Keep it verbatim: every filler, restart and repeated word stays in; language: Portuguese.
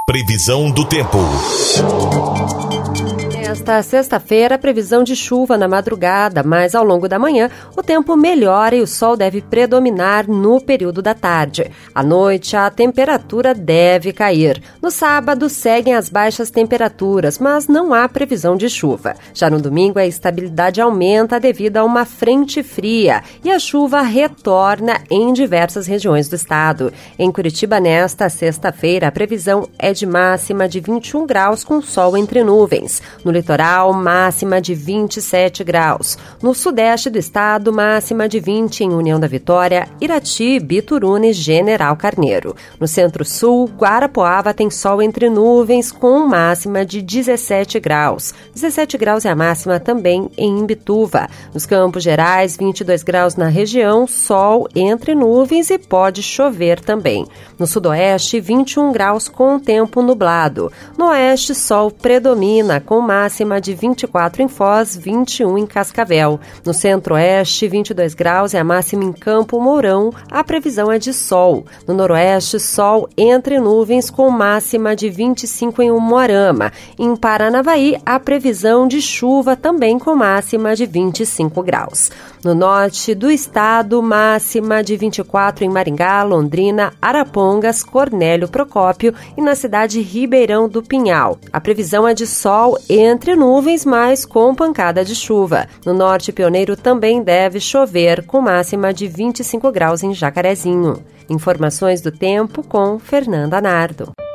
Previsão do tempo. Nesta sexta-feira, previsão de chuva na madrugada, mas ao longo da manhã o tempo melhora e o sol deve predominar no período da tarde. À noite, a temperatura deve cair. No sábado, seguem as baixas temperaturas, mas não há previsão de chuva. Já no domingo, a estabilidade aumenta devido a uma frente fria e a chuva retorna em diversas regiões do estado. Em Curitiba, nesta sexta-feira, a previsão é de máxima de vinte e um graus com sol entre nuvens. No litoral, máxima de vinte e sete graus. No sudeste do estado, máxima de vinte em União da Vitória, Irati, Bituruna e General Carneiro. No centro-sul, Guarapuava tem sol entre nuvens com máxima de dezessete graus. dezessete graus é a máxima também em Imbituva. Nos Campos Gerais, vinte e dois graus na região, sol entre nuvens e pode chover também. No sudoeste, vinte e um graus com tempo nublado. No oeste, sol predomina com máxima máxima de vinte e quatro em Foz, vinte e um em Cascavel. No centro-oeste, vinte e dois graus é a máxima em Campo Mourão. A previsão é de sol. No noroeste, sol entre nuvens com máxima de vinte e cinco em Umuarama. Em Paranavaí, a previsão de chuva também com máxima de vinte e cinco graus. No norte do estado, máxima de vinte e quatro em Maringá, Londrina, Arapongas, Cornélio Procópio e na cidade Ribeirão do Pinhal. A previsão é de sol entre Entre nuvens, mas com pancada de chuva. No norte pioneiro também deve chover, com máxima de vinte e cinco graus em Jacarezinho. Informações do tempo com Fernanda Nardo.